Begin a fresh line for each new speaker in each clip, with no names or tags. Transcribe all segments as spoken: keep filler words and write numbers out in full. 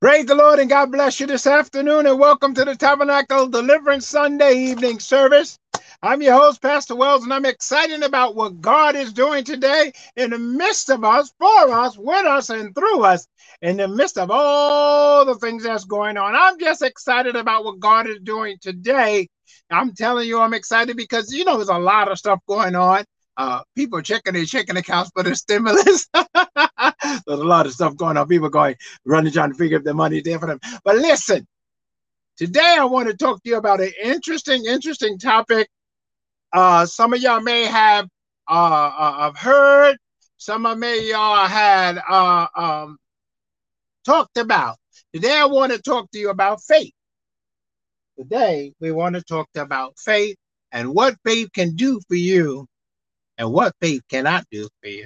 Praise the Lord and God bless you this afternoon and welcome to the Tabernacle Deliverance Sunday evening service. I'm your host, Pastor Wells, and I'm excited about what God is doing today in the midst of us, for us, with us, and through us, in the midst of all the things that's going on. I'm just excited about what God is doing today. I'm telling you, I'm excited because, you know, there's a lot of stuff going on. Uh, people checking their checking accounts for the stimulus. There's a lot of stuff going on. People going, running, trying to figure if the money's there for them. But listen, today I want to talk to you about an interesting, interesting topic. Uh, some of y'all may have uh, uh, heard, some of may y'all had uh, um, talked about. Today I want to talk to you about faith. Today we want to talk about faith and what faith can do for you and what faith cannot do for you.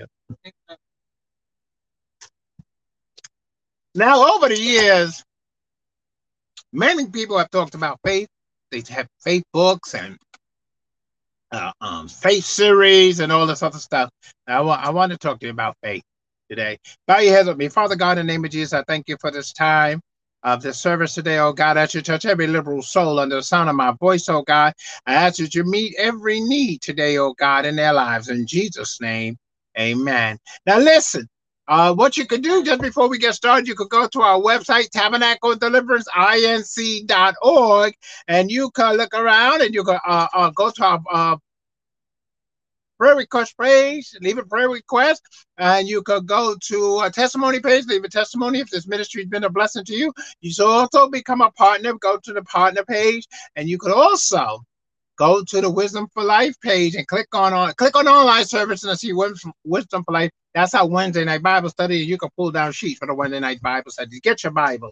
Now, over the years, many people have talked about faith. They have faith books and uh, um, faith series and all this other stuff. Now, I, wa- I want to talk to you about faith today. Bow your heads with me. Father God, in the name of Jesus, I thank you for this time of the service today, oh God. I ask you to touch every liberal soul under the sound of my voice, oh God. I ask you to meet every need today, oh God, in their lives. In Jesus' name, amen. Now, listen. Uh, what you could do just before we get started, you could go to our website, tabernacle deliverance inc dot org, and you can look around and you can uh, uh, go to our uh, prayer request page, leave a prayer request, and you could go to a testimony page, leave a testimony if this ministry has been a blessing to you. You should also become a partner, go to the partner page, and you could also go to the Wisdom for Life page and click on, on click on online service and see Wisdom, Wisdom for Life. That's our Wednesday night Bible study. You can pull down sheets for the Wednesday night Bible study. Get your Bible.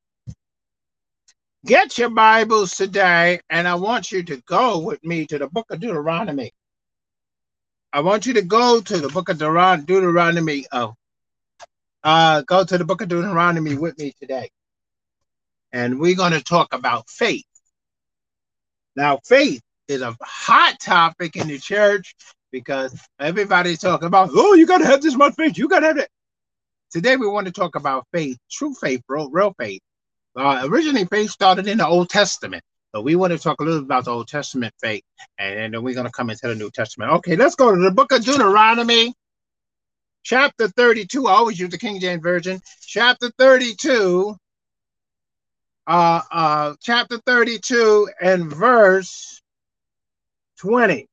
Get your Bibles today, and I want you to go with me to the book of Deuteronomy. I want you to go to the book of Deuteron Deuteronomy. Oh, uh, go to the book of Deuteronomy with me today, and we're going to talk about faith. Now, faith is a hot topic in the church because everybody's talking about, oh, you got to have this much faith. You got to have it. Today, we want to talk about faith, true faith, real, real faith. Uh, originally, faith started in the Old Testament. So we want to talk a little bit about the Old Testament faith, and then we're going to come into the New Testament. Okay, let's go to the book of Deuteronomy, chapter thirty-two. I always use the King James Version. Chapter thirty-two, uh, uh, chapter thirty-two and verse twenty.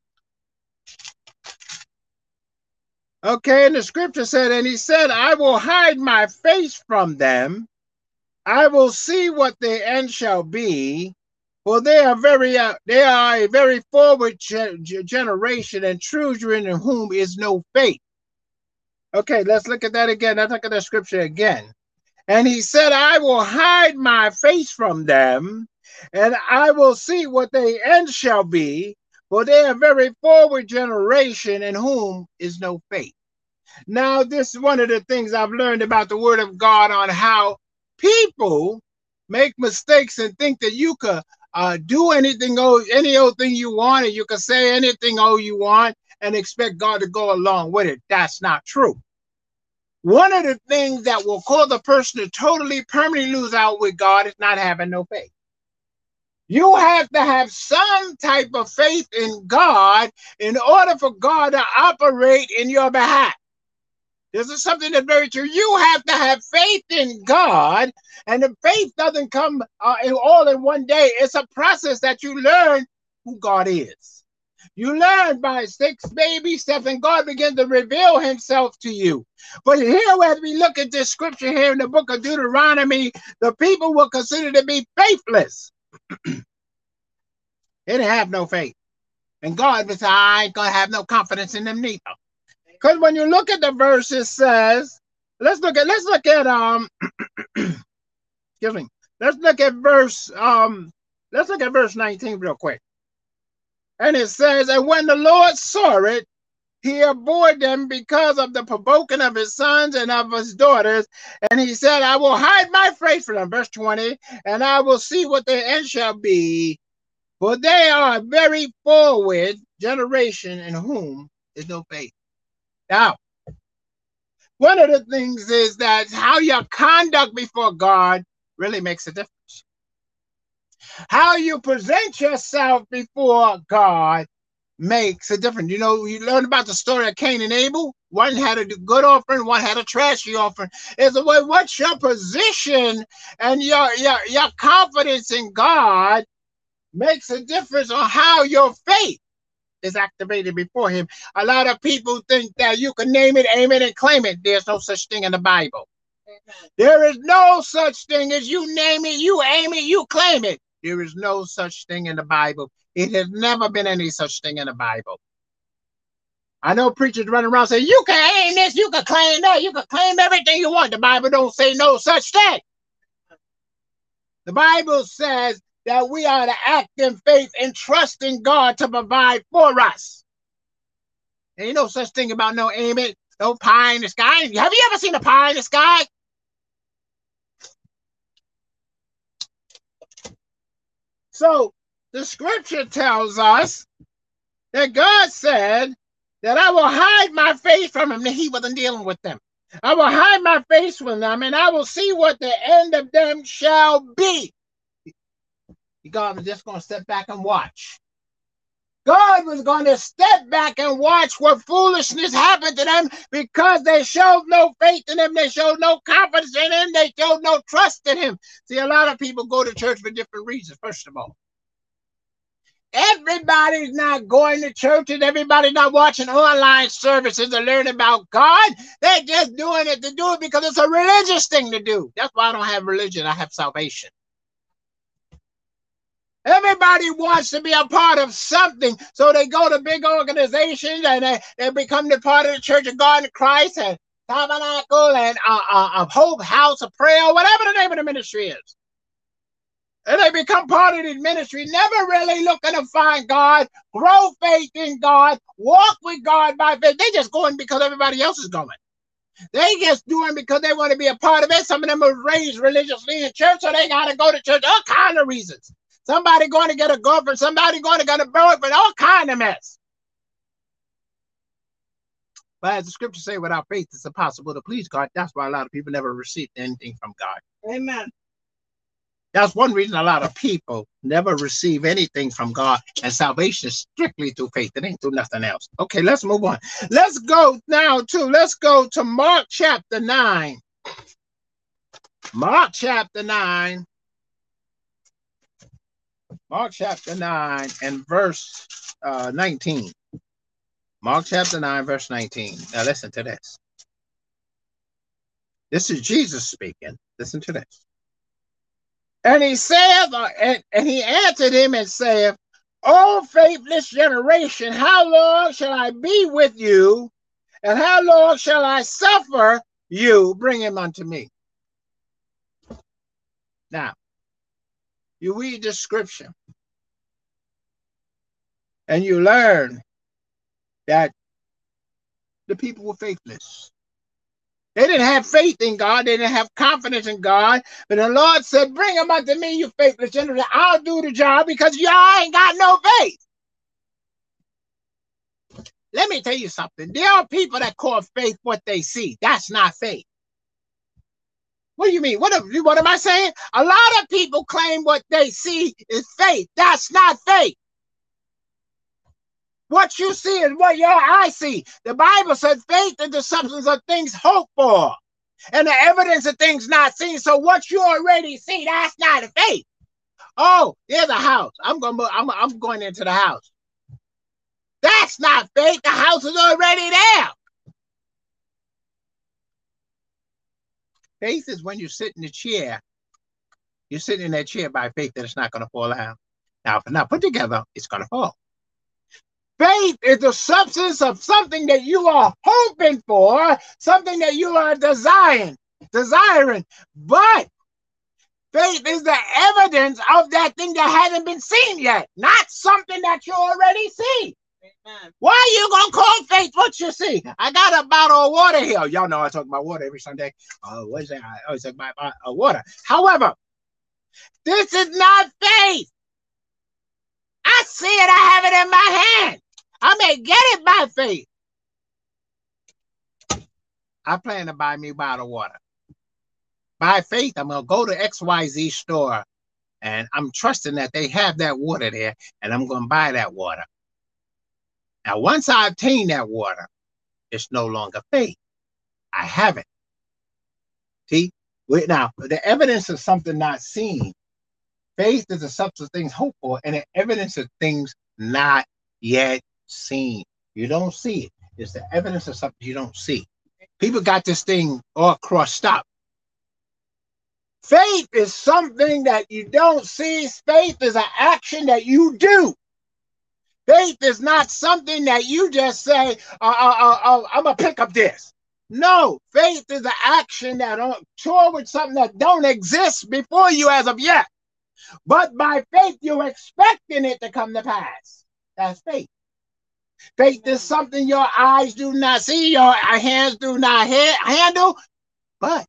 Okay, and the scripture said, and he said, I will hide my face from them. I will see what their end shall be. For they are very, uh, they are a very forward ge generation, and children in whom is no faith. Okay, let's look at that again. Let's look at that scripture again. And he said, I will hide my face from them, and I will see what their end shall be. For they are a very forward generation, in whom is no faith. Now, this is one of the things I've learned about the Word of God on how people make mistakes and think that you could uh, do anything, oh, any old thing you want, and you can say anything, oh, you want, and expect God to go along with it. That's not true. One of the things that will cause a person to totally, permanently lose out with God is not having no faith. You have to have some type of faith in God in order for God to operate in your behalf. This is something that's very true. You have to have faith in God, and the faith doesn't come uh, in all in one day. It's a process that you learn who God is. You learn by six baby steps, and God begins to reveal himself to you. But here, as we look at this scripture here in the book of Deuteronomy, the people were considered to be faithless. They didn't have no faith. And God said, I ain't going to have no confidence in them neither. Because when you look at the verse, it says, let's look at, let's look at, um, excuse me, let's look at verse, um, let's look at verse nineteen real quick. And it says, and when the Lord saw it, he abhorred them because of the provoking of his sons and of his daughters. And he said, I will hide my face from them, verse twenty, and I will see what their end shall be. For they are a very forward generation in whom is no faith. Now, one of the things is that how your conduct before God really makes a difference. How you present yourself before God makes a difference. You know, you learn about the story of Cain and Abel. One had a good offering, one had a trashy offering. Is the way what's your position and your, your, your confidence in God makes a difference on how your faith is activated before him. A lot of people think that you can name it, aim it, and claim it. There's no such thing in the Bible. Amen. There is no such thing as you name it, you aim it, you claim it. There is no such thing in the Bible. It has never been any such thing in the Bible. I know preachers running around saying, you can aim this, you can claim that, you can claim everything you want. The Bible don't say no such thing. The Bible says that we are to act in faith and trust in God to provide for us. There ain't no such thing about no aim it, no pie in the sky. Have you ever seen a pie in the sky? So the scripture tells us that God said that I will hide my face from him. He wasn't dealing with them. I will hide my face from them, and I will see what the end of them shall be. God was just going to step back and watch. God was going to step back and watch what foolishness happened to them because they showed no faith in him. They showed no confidence in him. They showed no trust in him. See, a lot of people go to church for different reasons, first of all. Everybody's not going to church and everybody's not watching online services to learn about God. They're just doing it to do it because it's a religious thing to do. That's why I don't have religion. I have salvation. Everybody wants to be a part of something, so they go to big organizations and they, they become the part of the Church of God in Christ and Tabernacle and uh, uh, a Hope House of Prayer, whatever the name of the ministry is. And they become part of the ministry, never really looking to find God, grow faith in God, walk with God by faith. They just going because everybody else is going. They just doing because they want to be a part of it. Some of them were raised religiously in church, so they got to go to church. All kind of reasons. Somebody going to get a girlfriend, somebody going to get a boyfriend, all kind of mess. But as the scriptures say, without faith, it's impossible to please God. That's why a lot of people never received anything from God. Amen. That's one reason a lot of people never receive anything from God. And salvation is strictly through faith. It ain't through nothing else. Okay, let's move on. Let's go now to, let's go to Mark chapter nine. Mark chapter nine. Mark chapter nine and verse uh, nineteen. Mark chapter nine, verse nineteen. Now listen to this. This is Jesus speaking. Listen to this. And he saith, uh, and, and he answered him and saith, O faithless generation, how long shall I be with you? And how long shall I suffer you? Bring him unto me. Now, you read the scripture and you learn that the people were faithless. They didn't have faith in God. They didn't have confidence in God. But the Lord said, bring them unto me, you faithless generation. I'll do the job because y'all ain't got no faith. Let me tell you something. There are people that call faith what they see. That's not faith. What do you mean? What, what am I saying? A lot of people claim what they see is faith. That's not faith. What you see is what your eyes see. The Bible said faith is the substance of things hoped for and the evidence of things not seen. So what you already see, that's not a faith. Oh, there's a house. I'm going, I'm, I'm going into the house. That's not faith. The house is already there. Faith is when you sit in the chair. You're sitting in that chair by faith that it's not going to fall out. Now, if it's not put together, it's going to fall. Faith is the substance of something that you are hoping for, something that you are desiring, desiring. But faith is the evidence of that thing that hasn't been seen yet, not something that you already see. Amen. Why are you going to call faith what you see? I got a bottle of water here. Y'all know I talk about water every Sunday. Uh, what is that? I always talk about uh, water. However, this is not faith. I see it. I have it in my hand. I may get it by faith. I plan to buy me a bottle of water. by faith, I'm going to go to X Y Z store and I'm trusting that they have that water there and I'm going to buy that water. Now, once I obtain that water, it's no longer faith. I have it. See? Now, the evidence of something not seen. Faith is the substance of things hoped for and the evidence of things not yet seen. You don't see it. It's the evidence of something you don't see. People got this thing all crossed up. Faith is something that you don't see. Faith is an action that you do. Faith is not something that you just say, uh, uh, uh, uh, I'm going to pick up this. No, faith is an action that on toward something that don't exist before you as of yet. But by faith, you're expecting it to come to pass. That's faith. Faith is something your eyes do not see, your hands do not ha handle, but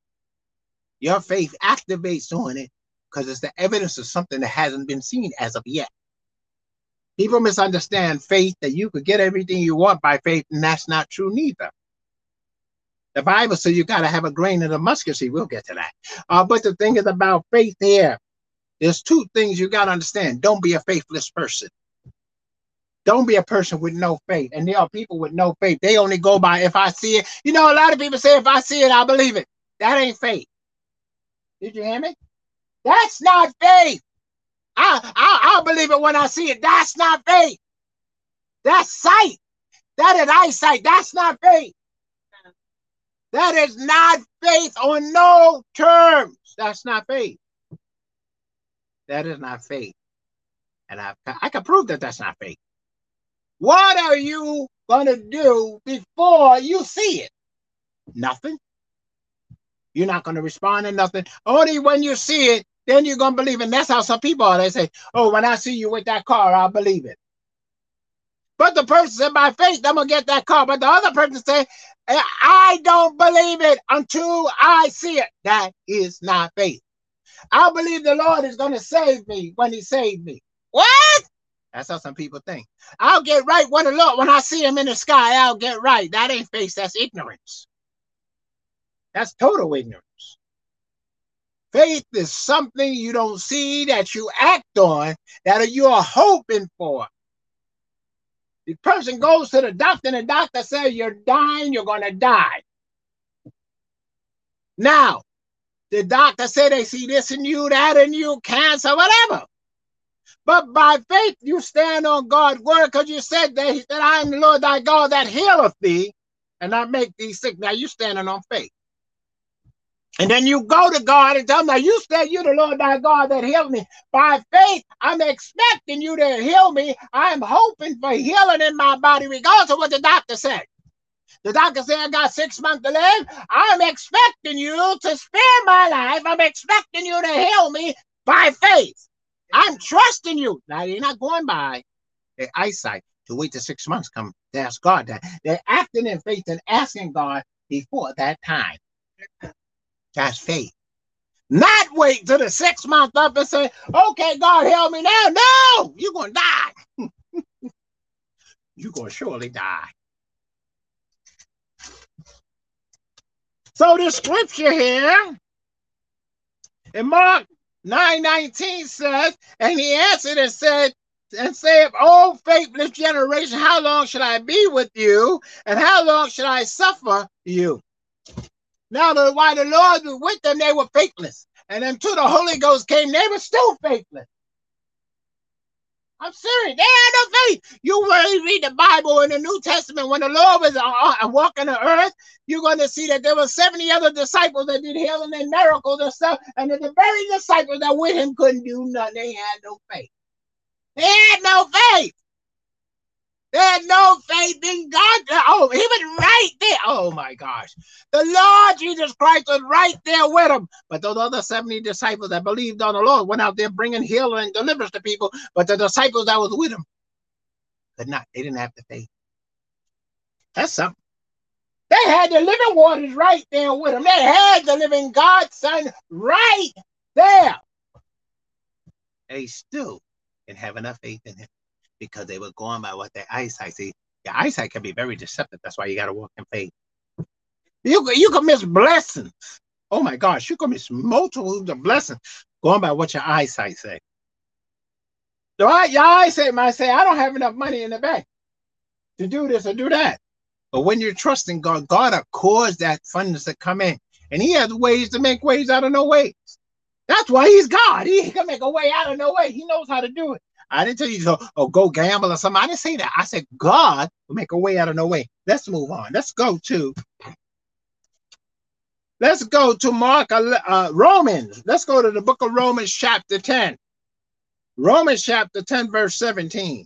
your faith activates on it because it's the evidence of something that hasn't been seen as of yet. People misunderstand faith, that you could get everything you want by faith, and that's not true neither. The Bible says you got to have a grain of the mustard seed. We'll get to that. Uh, but the thing is about faith here, there's two things you got to understand. Don't be a faithless person. Don't be a person with no faith. And there are people with no faith. They only go by if I see it. You know, a lot of people say, if I see it, I believe it. That ain't faith. Did you hear me? That's not faith. I, I, I'll believe it when I see it. That's not faith. That's sight. That is eyesight. That's not faith. That is not faith on no terms. That's not faith. That is not faith. And I, I can prove that that's not faith. What are you going to do before you see it? Nothing. You're not going to respond to nothing. Only when you see it, then you're going to believe it. And that's how some people are. They say, oh, when I see you with that car, I'll believe it. But the person said, by faith, I'm going to get that car. But the other person said, I don't believe it until I see it. That is not faith. I believe the Lord is going to save me when he saved me. What? That's how some people think. I'll get right when the Lord, when I see him in the sky, I'll get right. That ain't faith. That's ignorance. That's total ignorance. Faith is something you don't see that you act on, that you are hoping for. The person goes to the doctor and the doctor says, you're dying, you're going to die. Now, the doctor said they see this in you, that in you, cancer, whatever. But by faith, you stand on God's word because you said that, that I am the Lord thy God that healeth thee and I make thee sick. Now, you standing on faith. And then you go to God and tell him, now you said you the Lord thy God that healed me. By faith, I'm expecting you to heal me. I'm hoping for healing in my body, regardless of what the doctor said. The doctor said I got six months to live. I'm expecting you to spare my life. I'm expecting you to heal me by faith. I'm trusting you. Now, they're not going by their eyesight to wait till six months come to ask God that. They're acting in faith and asking God before that time. That's faith. Not wait till the six month up and say, okay, God, help me now. No, you're going to die. You're going to surely die. So the scripture here in Mark nine nineteen says, and he answered and said, and said, oh, faithless generation, how long should I be with you? And how long should I suffer you? Now, the, while the Lord was with them, they were faithless. And until the Holy Ghost came, they were still faithless. I'm serious. They had no faith. You really read the Bible in the New Testament, when the Lord was uh, walking the earth, you're going to see that there were seventy other disciples that did healing and miracles and stuff. And the very disciples that with him couldn't do nothing. They had no faith. They had no faith. They had no faith in God. Oh, he was right there. Oh, my gosh. The Lord Jesus Christ was right there with them. But those other seventy disciples that believed on the Lord went out there bringing healing and deliverance to people. But the disciples that was with him could not. They didn't have the faith. That's something. They had the living waters right there with them. They had the living God's Son right there. They still didn't have enough faith in him, because they were going by what their eyesight see. Your eyesight can be very deceptive. That's why you got to walk in faith. You, you can miss blessings Oh my gosh, you can miss multiple the blessings going by what your eyesight say. So I, your eyesight might say, I don't have enough money in the bank to do this or do that. But when you're trusting God, God will cause that funds to come in. And he has ways to make ways out of no ways. That's why he's God. He can make a way out of no way. He knows how to do it. I didn't tell you to oh, go gamble or something. I didn't say that. I said God will make a way out of no way. Let's move on. Let's go to Let's go to Mark uh, Romans. Let's go to the book of Romans chapter ten. Romans chapter ten, verse seventeen.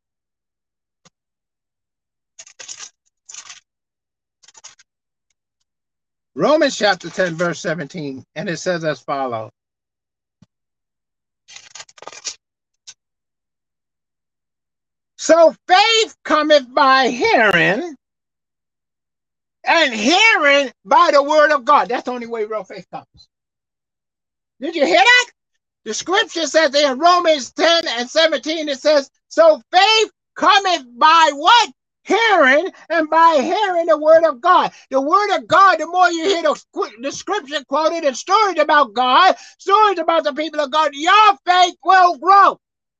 Romans chapter ten, verse seventeen. And it says as follows. So faith cometh by hearing, and hearing by the word of God. That's the only way real faith comes. Did you hear that? The scripture says in Romans ten and seventeen, it says, so faith cometh by what? Hearing, and by hearing the word of God. The word of God, the more you hear the, the scripture quoted and stories about God, stories about the people of God, your faith will grow.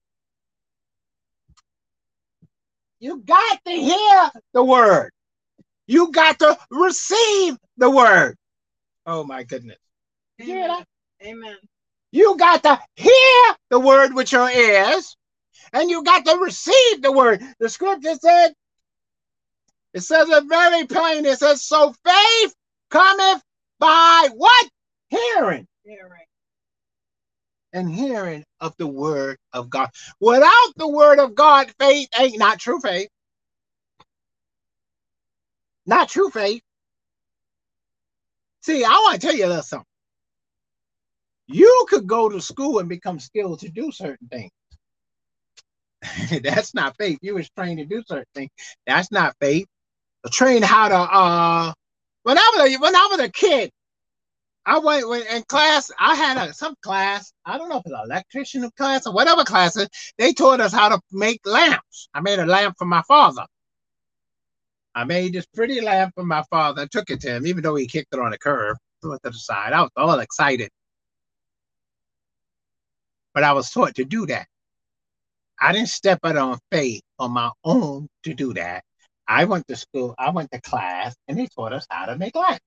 You got to hear the word. You got to receive the word. Oh my goodness. Did you hear that?
Amen.
You got to hear the word with your ears, and you got to receive the word. The scripture said, it says it very plain. It says, so faith cometh by what? Hearing.
Hearing.
And hearing of the word of God. Without the word of God, faith ain't not true faith. Not true faith. See, I want to tell you a little something. You could go to school and become skilled to do certain things. That's not faith. You was trained to do certain things. That's not faith. Trained how to, uh, when I was a, when I was a kid, I went when, in class, I had a, some class, I don't know if it's an electrician class or whatever classes, they taught us how to make lamps. I made a lamp for my father. I made this pretty lamp for my father. I took it to him, even though he kicked it on the curb, threw it to the side. I was all excited. But I was taught to do that. I didn't step out on faith on my own to do that. I went to school, I went to class, and they taught us how to make lamps.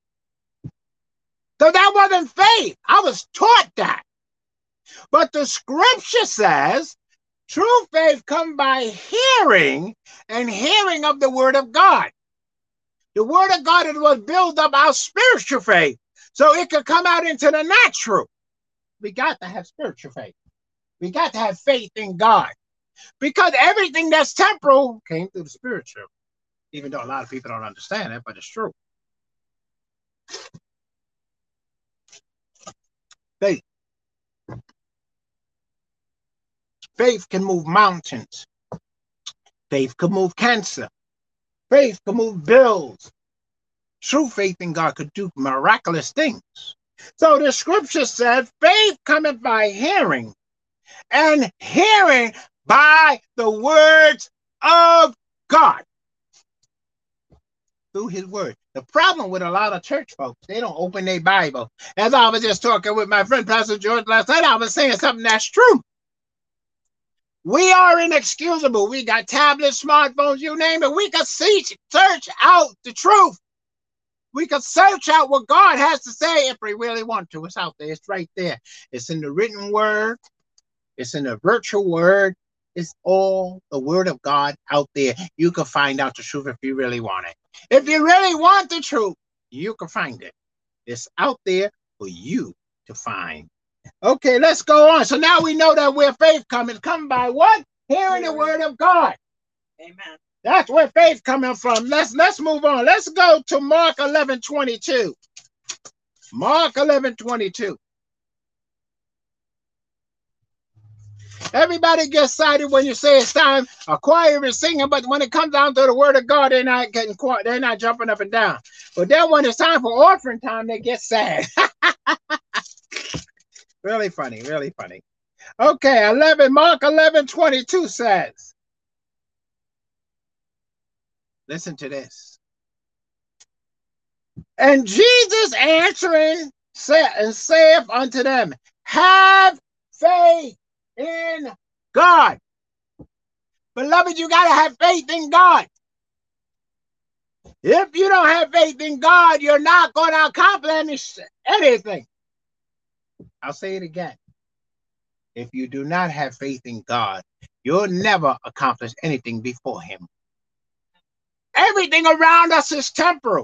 So that wasn't faith. I was taught that. But the scripture says, true faith comes by hearing, and hearing of the word of God. The word of God is what builds up our spiritual faith, so it could come out into the natural. We got to have spiritual faith. We got to have faith in God. Because everything that's temporal came through the spiritual. Even though a lot of people don't understand it, but it's true. Faith. Faith can move mountains. Faith can move cancer. Faith can move bills. True faith in God could do miraculous things. So the scripture said, faith cometh by hearing, and hearing by the words of God. Through his word. The problem with a lot of church folks, they don't open their Bible. As I was just talking with my friend Pastor George last night, I was saying something that's true. We are inexcusable. We got tablets, smartphones, you name it. We can see, search out the truth. We can search out what God has to say if we really want to. It's out there. It's right there. It's in the written word. It's in the virtual word. It's all the word of God out there. You can find out the truth if you really want it. If you really want the truth, you can find it. It's out there for you to find. Okay, let's go on. So now we know that where faith comes, it comes by what? Hearing the word of God.
Amen.
That's where faith coming from. Let's let's move on. Let's go to Mark eleven twenty-two. Mark eleven twenty-two. Everybody gets excited when you say it's time. A choir is singing, but when it comes down to the word of God, they're not getting quiet. They're not jumping up and down. But then when it's time for offering time, they get sad. Really funny, really funny. Okay, eleven, Mark eleven twenty-two says, listen to this. And Jesus answering said and saith unto them, have faith in God. Beloved, you got to have faith in God. If you don't have faith in God, you're not going to accomplish anything. I'll say it again. If you do not have faith in God, you'll never accomplish anything before him. Everything around us is temporal.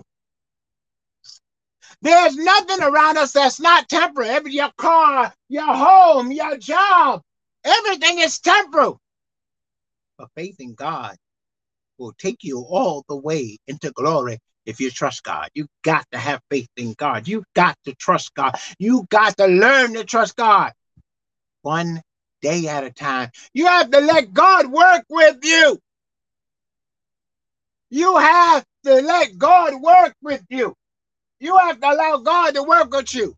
There's nothing around us that's not temporal. Every, your car, your home, your job, everything is temporal. But faith in God will take you all the way into glory if you trust God. You got to have faith in God. You got to trust God. You got to learn to trust God. One day at a time. You have to let God work with you. You have to let God work with you. You have to allow God to work with you.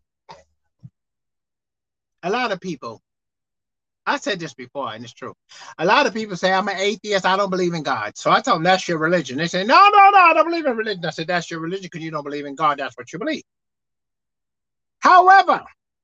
A lot of people, I said this before, and it's true. A lot of people say, I'm an atheist, I don't believe in God. So I tell them, that's your religion. They say, no, no, no, I don't believe in religion. I said, that's your religion because you don't believe in God. That's what you believe. However,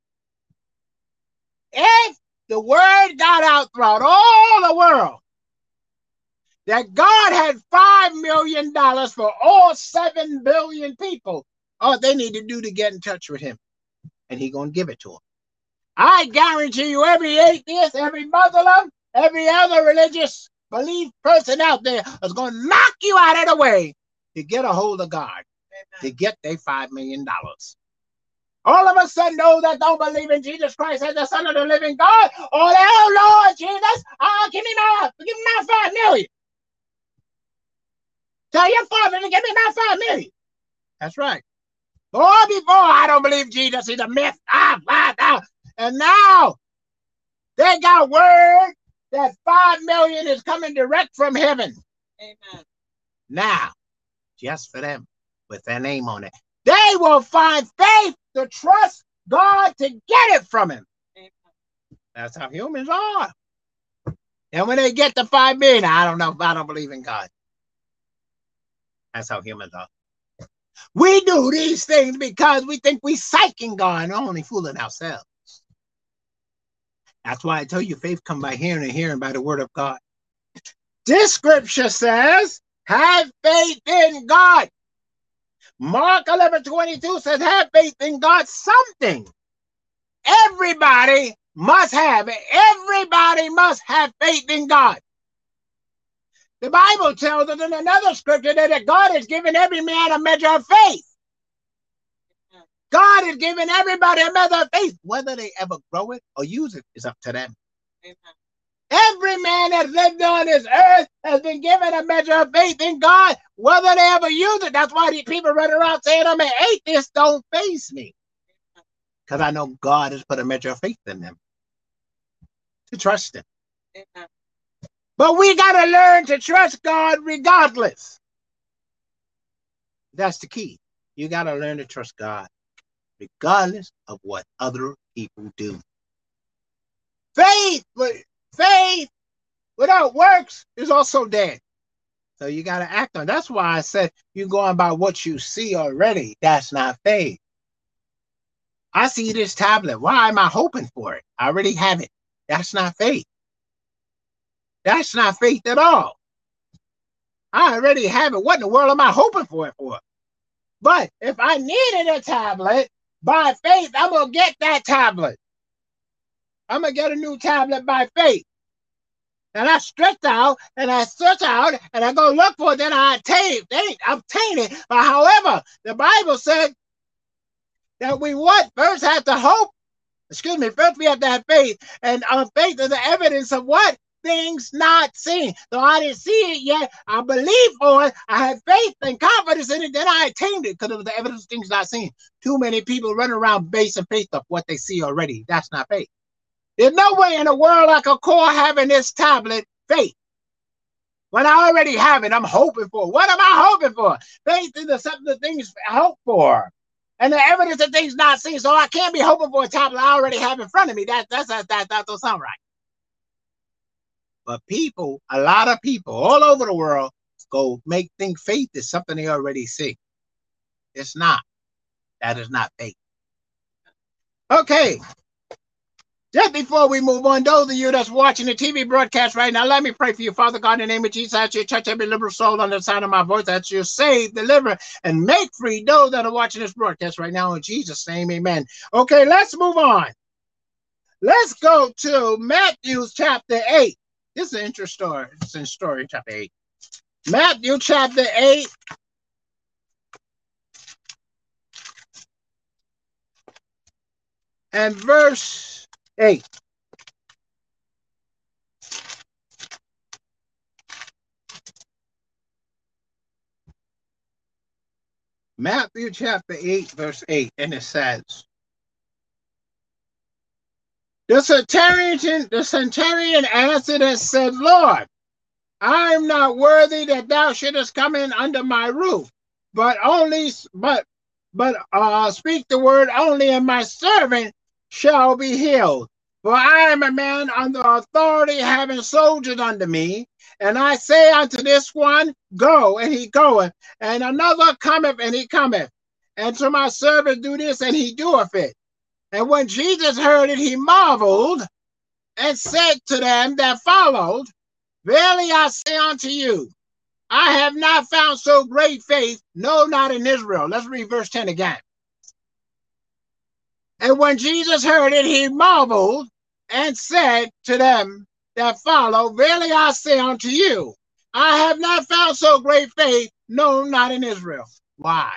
if the word got out throughout all the world that God had five million dollars for all seven billion people, all they need to do to get in touch with him, and he's going to give it to them. I guarantee you every atheist, every Muslim, every other religious belief person out there is going to knock you out of the way to get a hold of God, to get their five million dollars. All of a sudden, those that don't believe in Jesus Christ as the Son of the living God, oh, oh Lord Jesus, oh, give me my, give me my five million. Tell your father to give me my five million. That's right. Boy, before I don't believe Jesus, he's a myth. Ah, ah, ah. And now they got word that five million is coming direct from heaven. Amen. Now, just for them, with their name on it, they will find faith to trust God to get it from him. Amen. That's how humans are. And when they get to five million, I don't know if I don't believe in God. That's how humans are. We do these things because we think we psyching God and only fooling ourselves. That's why I tell you faith comes by hearing and hearing by the word of God. This scripture says, have faith in God. Mark eleven twenty-two says, have faith in God. Something everybody must have. Everybody must have faith in God. The Bible tells us in another scripture that God has given every man a measure of faith. God has given everybody a measure of faith. Whether they ever grow it or use it is up to them. Amen. Every man that lived on this earth has been given a measure of faith in God, whether they ever use it. That's why these people run around saying, I'm an atheist, don't face me. Because I know God has put a measure of faith in them to trust him. Amen. But we got to learn to trust God regardless. That's the key. You got to learn to trust God regardless of what other people do. Faith, faith without works is also dead. So you got to act on it. That's why I said you're going by what you see already. That's not faith. I see this tablet. Why am I hoping for it? I already have it. That's not faith. That's not faith at all. I already have it. What in the world am I hoping for it for? But if I needed a tablet, by faith, I'm going to get that tablet. I'm going to get a new tablet by faith. And I stretch out, and I search out, and I go look for it, then I obtain it. obtain it. But however, the Bible said that we what? First have to hope. Excuse me, first we have to have faith. And uh, faith is the evidence of what? Things not seen. So I didn't see it yet. I believe for it. I had faith and confidence in it. Then I attained it because it was the evidence of things not seen. Too many people run around basing faith off what they see already. That's not faith. There's no way in the world I could call having this tablet faith. When I already have it, I'm hoping for. What am I hoping for? Faith is the something the things I hope for. And the evidence of things not seen. So I can't be hoping for a tablet I already have in front of me. That, that's, that, that, that don't sound right. But people, a lot of people all over the world go make think faith is something they already see. It's not. That is not faith. Okay. Just before we move on, those of you that's watching the T V broadcast right now, let me pray for you. Father God, in the name of Jesus, I ask you to touch every liberal soul on the sound of my voice. That you save, deliver, and make free those that are watching this broadcast right now. In Jesus' name, amen. Okay, let's move on. Let's go to Matthew chapter eight. This is an interesting story. It's in story chapter eight. Matthew chapter eight. And verse eight. Matthew chapter eight, verse eight, and it says, The centurion, the centurion answered and said, Lord, I am not worthy that thou shouldest come in under my roof, but only, but, but uh, speak the word only, and my servant shall be healed. For I am a man under authority, having soldiers under me. And I say unto this one, go, and he goeth, and another cometh, and he cometh. And to my servant, do this, and he doeth it. And when Jesus heard it, he marveled, and said to them that followed, Verily I say unto you, I have not found so great faith, no, not in Israel. Let's read verse ten again. And when Jesus heard it, he marveled, and said to them that follow, Verily I say unto you, I have not found so great faith, no, not in Israel. Why?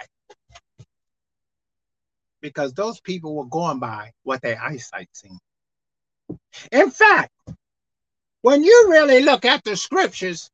Because those people were going by what their eyesight seen. In fact, when you really look at the scriptures,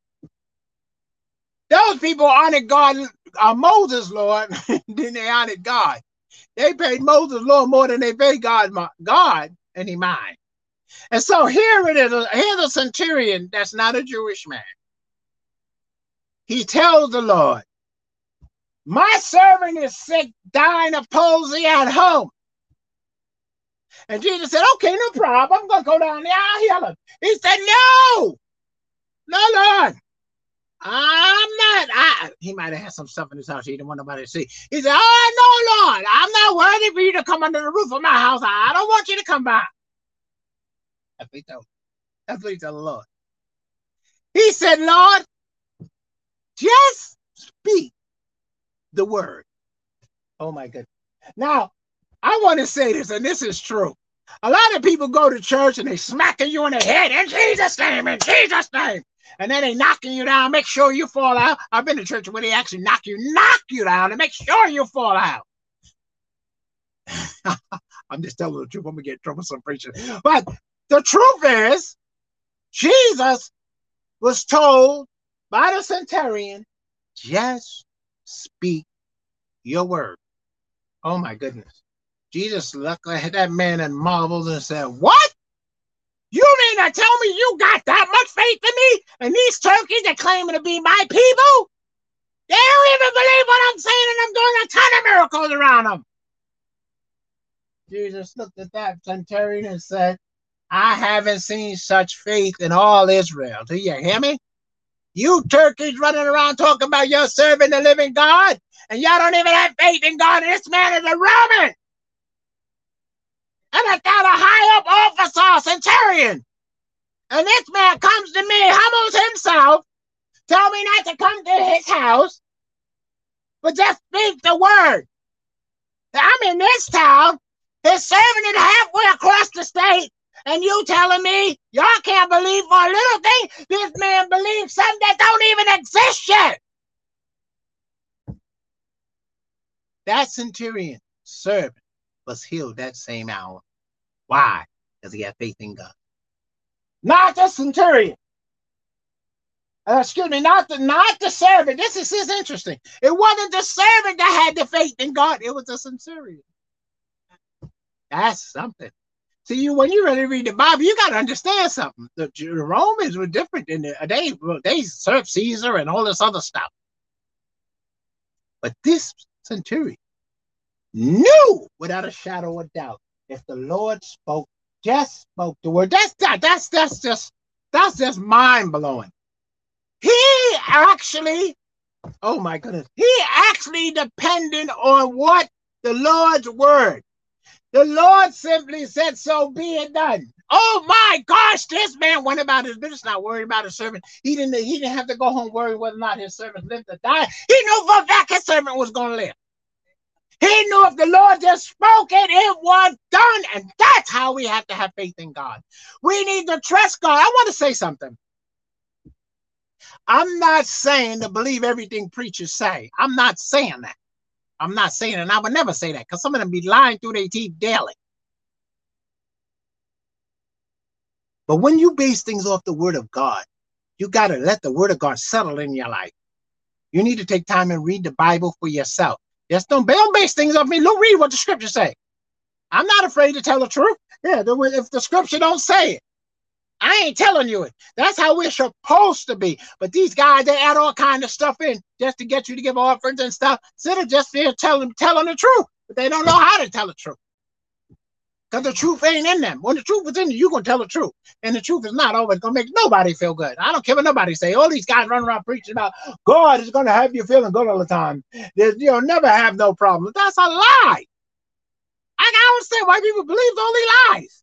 those people honored God, uh, Moses, Lord, then they honored God. They paid Moses, Lord, more than they paid God, God, and he mind. And so here it is. Here's a centurion that's not a Jewish man. He tells the Lord, my servant is sick, dying of palsy at home. And Jesus said, okay, no problem. I'm going to go down there. I'll heal him. He said, no, no, Lord. I'm not. I, he might have had some stuff in his house he didn't want nobody to see. He said, oh, no, Lord. I'm not worthy for you to come under the roof of my house. I don't want you to come by. That's what he told, that's what he told the Lord. He said, Lord, just speak the word. Oh, my goodness. Now, I want to say this, and this is true. A lot of people go to church and they smacking you in the head, in Jesus' name, in Jesus' name. And then they knocking you down, make sure you fall out. I've been to church where they actually knock you, knock you down and make sure you fall out. I'm just telling the truth. I'm going to get in trouble with some preaching. But the truth is, Jesus was told by the centurion, just speak your word. Oh, my goodness. Jesus looked at that man and marveled and said, what? You mean to tell me you got that much faith in me? And these turkeys that claiming to be my people? They don't even believe what I'm saying, and I'm doing a ton of miracles around them. Jesus looked at that centurion and said, I haven't seen such faith in all Israel. Do you hear me? You turkeys running around talking about you're serving the living God, and y'all don't even have faith in God, and this man is a Roman. And I got a high up officer, centurion. And this man comes to me, humbles himself, tell me not to come to his house, but just speak the word. I'm in this town, his servant is halfway across the state, and you telling me y'all can't believe for a little thing? This man believes something that don't even exist yet. That centurion servant was healed that same hour. Why? Because he had faith in God. Not the centurion. Uh, excuse me, not the not the servant. This is, this is interesting. It wasn't the servant that had the faith in God. It was the centurion. That's something. See, you when you really read the Bible, you got to understand something. The, the Romans were different than the, they they served Caesar and all this other stuff. But this centurion knew without a shadow of doubt, if the Lord spoke, just spoke the word. That's that. That's that's just that's just mind blowing. He actually, oh my goodness, he actually depended on what the Lord's word. The Lord simply said, so be it done. Oh my gosh, this man went about his business, not worried about his servant. He didn't, he didn't have to go home worried whether or not his servant lived or died. He knew for a fact his servant was going to live. He knew if the Lord just spoke it, it was done. And that's how we have to have faith in God. We need to trust God. I want to say something. I'm not saying to believe everything preachers say. I'm not saying that. I'm not saying it, and I would never say that, because some of them be lying through their teeth daily. But when you base things off the word of God, you got to let the word of God settle in your life. You need to take time and read the Bible for yourself. Just don't, don't base things off me. Look, read what the scriptures say. I'm not afraid to tell the truth. Yeah, if the scripture don't say it, I ain't telling you it. That's how we're supposed to be. But these guys, they add all kind of stuff in just to get you to give offerings and stuff. Instead of just there telling, telling the truth. But they don't know how to tell the truth. Because the truth ain't in them. When the truth is in you, you're going to tell the truth. And the truth is not always going to make nobody feel good. I don't care what nobody say. All these guys running around preaching about God is going to have you feeling good all the time. There's, you'll never have no problem. That's a lie. I don't understand why people believe only lies.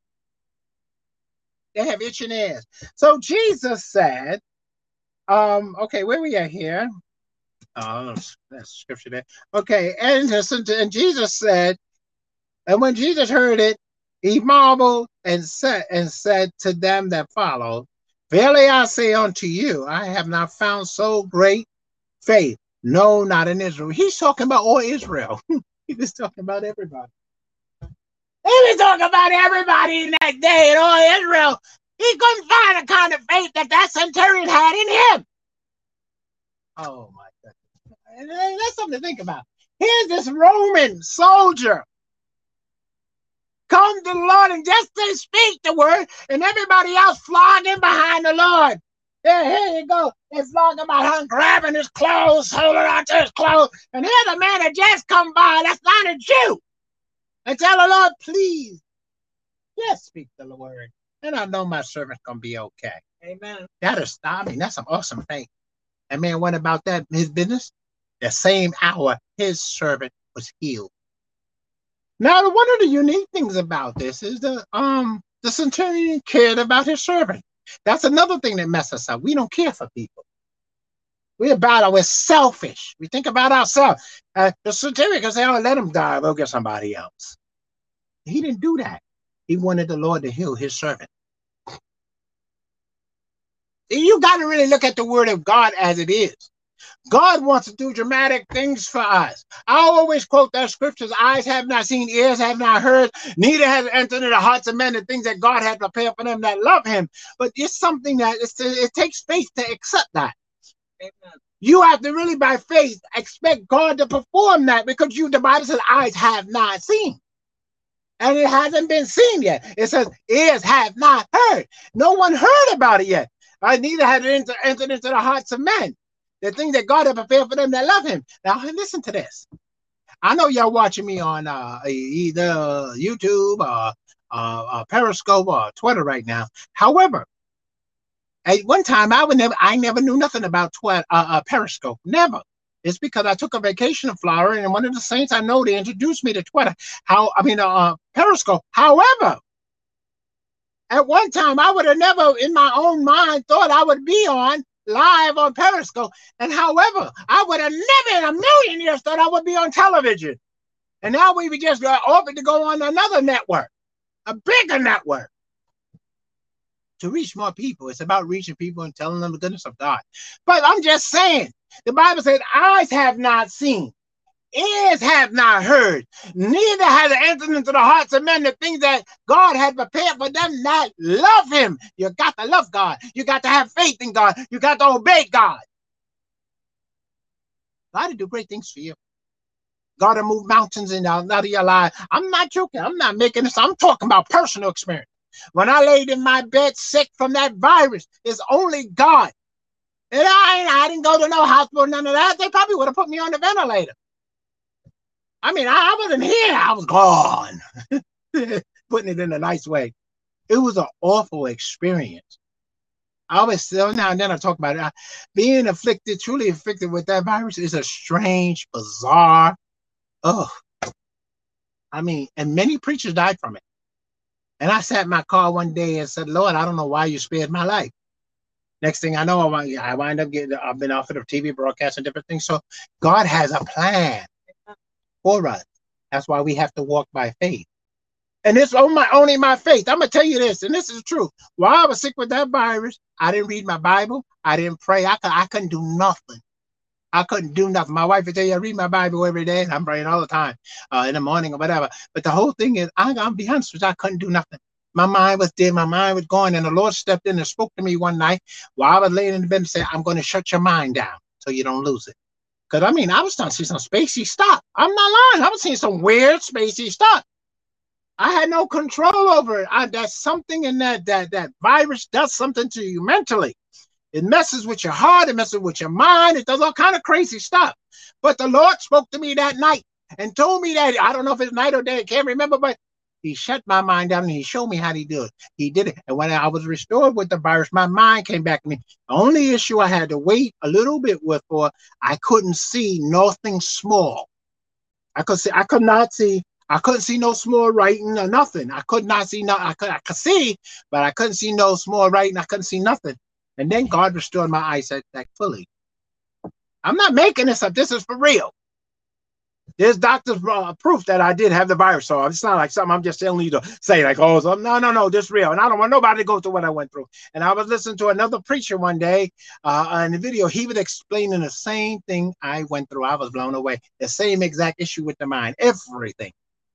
They have itching ears. So Jesus said, um, okay, where we at here? Oh, that's scripture there. Okay, and, and Jesus said, and when Jesus heard it, he marveled and said, and said to them that followed, verily I say unto you, I have not found so great faith, no, not in Israel. He's talking about all Israel. He was talking about everybody. He was talking about everybody in that day in all Israel. He couldn't find the kind of faith that that centurion had in him. Oh my goodness. That's something to think about. Here's this Roman soldier come to the Lord and just to speak the word, and everybody else flogging behind the Lord. Yeah, here you go. They're flogging behind, grabbing his clothes, holding on to his clothes. And here's a man that just come by, that's not a Jew. And tell the Lord, please, just speak the word. And I know my servant's going to be okay. Amen. That is, I mean, that's some awesome faith. And man went about that, his business. The same hour, his servant was healed. Now, one of the unique things about this is the um the centurion cared about his servant. That's another thing that messes us up. We don't care for people. We're about, we're selfish. We think about ourselves. Uh, the centurion can say, oh, let him die. We'll get somebody else. He didn't do that. He wanted the Lord to heal his servant. You got to really look at the word of God as it is. God wants to do dramatic things for us. I always quote that scriptures, eyes have not seen, ears have not heard, neither has entered into the hearts of men the things that God has prepared for them that love him. But it's something that it's, it takes faith to accept that. Amen. You have to really, by faith, expect God to perform that, because you, the Bible says, eyes have not seen. And it hasn't been seen yet. It says, ears have not heard. No one heard about it yet. Right? Neither has it entered into the hearts of men. The things that God has prepared for them that love him. Now, listen to this. I know y'all watching me on uh, either YouTube or uh, uh, Periscope or Twitter right now. However, at one time, I would never, I never knew nothing about Twitter, uh, uh, Periscope. Never. It's because I took a vacation in Florida, and one of the saints I know, they introduced me to Twitter. How I mean, uh, Periscope. However, at one time, I would have never, in my own mind, thought I would be on live on Periscope. And however, I would have never in a million years thought I would be on television. And now we just uh, offered to go on another network, a bigger network, to reach more people. It's about reaching people and telling them the goodness of God. But I'm just saying, the Bible said, eyes have not seen, ears have not heard, neither has it entered into the hearts of men the things that God had prepared for them that love him. You got to love God. You got to have faith in God. You got to obey God. God will do great things for you. God will move mountains in out of your life. I'm not joking. I'm not making this. I'm talking about personal experience. When I laid in my bed sick from that virus, it's only God. And I, I didn't go to no hospital, none of that. They probably would have put me on the ventilator. I mean, I, I wasn't here. I was gone. Putting it in a nice way. It was an awful experience. I always, now and then I talk about it. Being afflicted, truly afflicted with that virus is a strange, bizarre, oh, I mean, and many preachers died from it. And I sat in my car one day and said, Lord, I don't know why you spared my life. Next thing I know, I wind, I wind up getting, I've been offered a T V broadcast and different things. So God has a plan for us. That's why we have to walk by faith. And it's on my, only my faith. I'm going to tell you this, and this is the truth. While I was sick with that virus, I didn't read my Bible. I didn't pray. I, could, I couldn't do nothing. I couldn't do nothing. My wife would tell you, I read my Bible every day, and I'm praying all the time uh, in the morning or whatever. But the whole thing is, I, I'll be honest with you, I couldn't do nothing. My mind was dead. My mind was going. And the Lord stepped in and spoke to me one night while I was laying in the bed and said, I'm going to shut your mind down so you don't lose it. Because, I mean, I was starting to see some spacey stuff. I'm not lying. I was seeing some weird spacey stuff. I had no control over it. I, that's something in that, that, that virus does something to you mentally. It messes with your heart. It messes with your mind. It does all kind of crazy stuff. But the Lord spoke to me that night and told me that, I don't know if it's night or day, I can't remember, but he shut my mind down and he showed me how he did it. He did it. And when I was restored with the virus, my mind came back to me. The only issue I had to wait a little bit with for, I couldn't see nothing small. I could see, I could not see, I couldn't see no small writing or nothing. I could not see, no, I could, I could see, but I couldn't see no small writing. I couldn't see nothing. And then God restored my eyesight back fully. I'm not making this up. This is for real. There's doctor's uh, proof that I did have the virus. So it's not like something I'm just telling you to say like, oh, so, no, no, no, this is real. And I don't want nobody to go through what I went through. And I was listening to another preacher one day uh, in the video. He was explaining the same thing I went through. I was blown away. The same exact issue with the mind. Everything.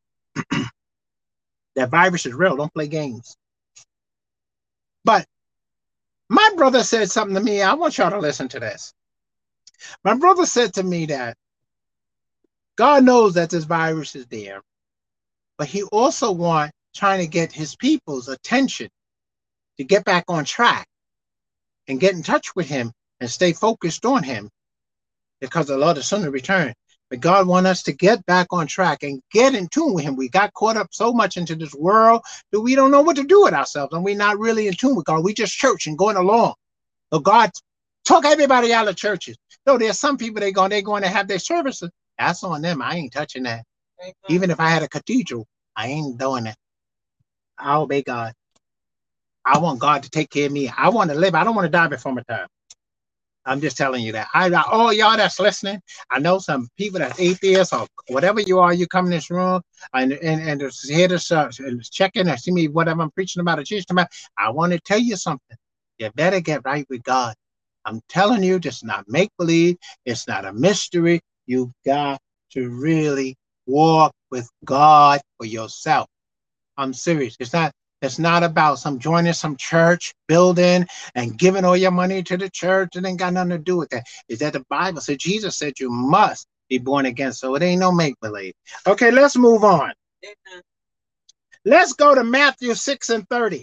That virus is real. Don't play games. But my brother said something to me. I want y'all to listen to this. My brother said to me that God knows that this virus is there, but he also wants trying to get his people's attention to get back on track and get in touch with him and stay focused on him because the Lord is soon to return. But God wants us to get back on track and get in tune with him. We got caught up so much into this world that we don't know what to do with ourselves, and we're not really in tune with God. We just church and going along. So God took everybody out of churches. So there's some people they go, they're going to have their services. That's on them. I ain't touching that. Even if I had a cathedral, I ain't doing that. I obey God. I want God to take care of me. I want to live. I don't want to die before my time. I'm just telling you that. I, all y'all that's listening, I know some people that's atheists or whatever you are, you come in this room and and, and just here to uh, check in and see me, whatever I'm preaching about or teaching about. I want to tell you something. You better get right with God. I'm telling you, this is not make-believe. It's not a mystery. You got to really walk with God for yourself. I'm serious. It's not, it's not about some joining some church building and giving all your money to the church. It ain't got nothing to do with that. Is that the Bible said, Jesus said you must be born again. So it ain't no make-believe. Okay, let's move on. Amen. Let's go to Matthew six and thirty.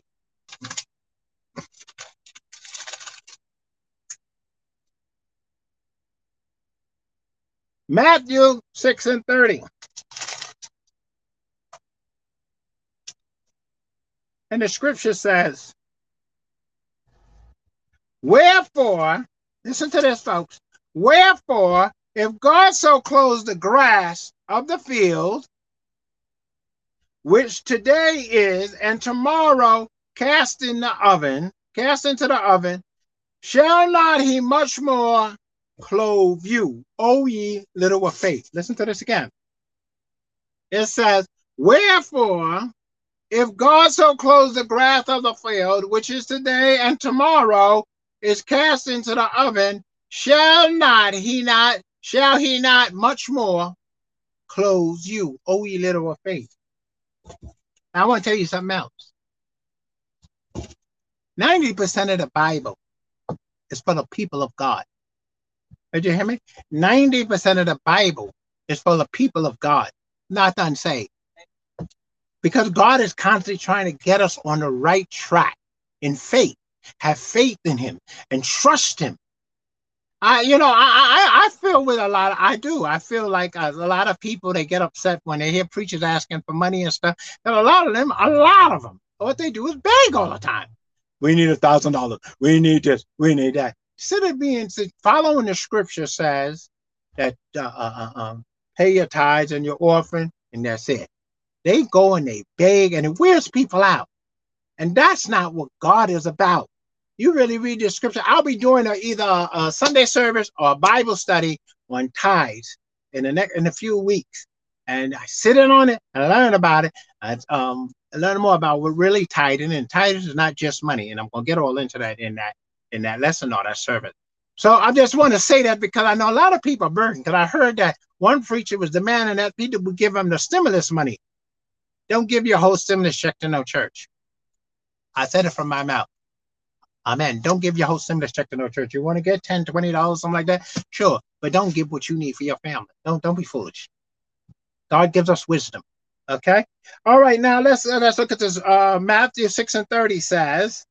Matthew six and thirty. And the scripture says, wherefore, listen to this, folks. Wherefore, if God so clothes the grass of the field, which today is, and tomorrow cast in the oven, cast into the oven, shall not he much more clothe you, O ye little of faith? Listen to this again. It says, wherefore, if God so clothes the grass of the field, which is today and tomorrow is cast into the oven, shall not he not, shall he not much more clothe you, O ye little of faith? Now, I want to tell you something else. ninety percent of the Bible is for the people of God. Did you hear me? ninety percent of the Bible is for the people of God, not unsaved. Because God is constantly trying to get us on the right track in faith. Have faith in him and trust him. I, you know, I, I, I feel with a lot of, I do. I feel like a, a lot of people, they get upset when they hear preachers asking for money and stuff. And a lot of them, a lot of them, what they do is beg all the time. We need a thousand dollars. We need this. We need that. Instead of being, following the scripture says that uh, uh, uh, um, pay your tithes and your offering, and that's it. They go and they beg and it wears people out. And that's not what God is about. You really read the scripture. I'll be doing a, either a, a Sunday service or a Bible study on tithes in the next in a few weeks. And I sit in on it and learn about it. I um learn more about what really tithing, and tithing is not just money. And I'm gonna get all into that in that in that lesson or that service. So I just want to say that because I know a lot of people are burdened. Because I heard that one preacher was demanding that people would give them the stimulus money. Don't give your whole stimulus check to no church. I said it from my mouth. Amen. Don't give your whole stimulus check to no church. You want to get ten dollars, twenty dollars, something like that? Sure. But don't give what you need for your family. Don't, don't be foolish. God gives us wisdom. Okay? All right, now let's uh, let's look at this. Uh, Matthew six and thirty says,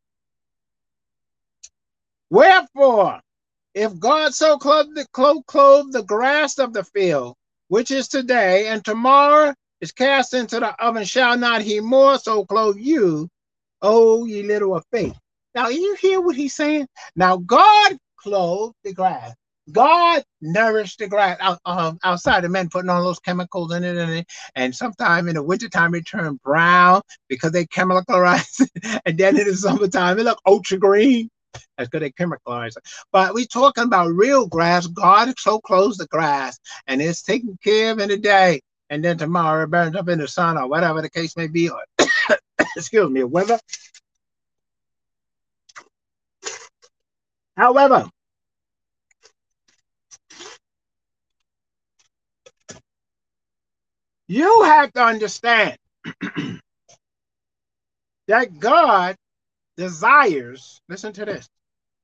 wherefore, if God so clothe the, clothe, clothe the grass of the field, which is today, and tomorrow is cast into the oven, shall not he more so clothe you, O ye little of faith? Now, you hear what he's saying? Now, God clothed the grass. God nourished the grass out, um, outside. The men putting all those chemicals in it, and, it, and sometime in the wintertime it turned brown because they chemicalized it. And then in the summertime it looked ultra green. That's because they chemicalized it. But we're talking about real grass. God so clothes the grass, and it's taken care of in the day. And then tomorrow it burns up in the sun or whatever the case may be. Or excuse me, weather. However, you have to understand that God desires, listen to this,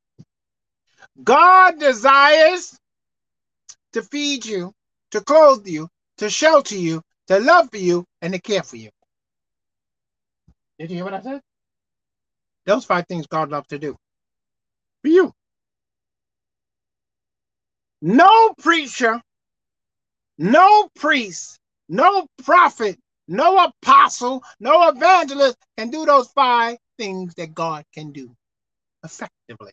God desires to feed you, to clothe you, to shelter you, to love for you, and to care for you. Did you hear what I said? Those five things God loves to do for you. No preacher, no priest, no prophet, no apostle, no evangelist can do those five things that God can do effectively.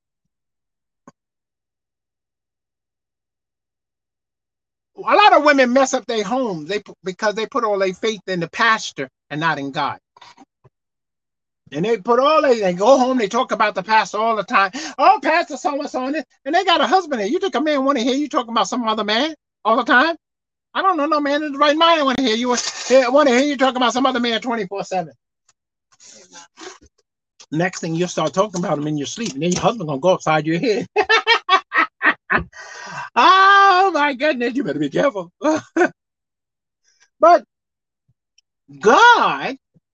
A lot of women mess up their homes they, because they put all their faith in the pastor and not in God. And they put all they, they go home, they talk about the pastor all the time. Oh, pastor so-and-so on it. And they got a husband there. You think a man want to hear you talking about some other man all the time? I don't know no man in the right mind. I want to hear you want to hear you talking about some other man twenty-four seven. Next thing you start talking about him in your sleep, and then your husband gonna go upside your head. Oh my goodness, you better be careful. But God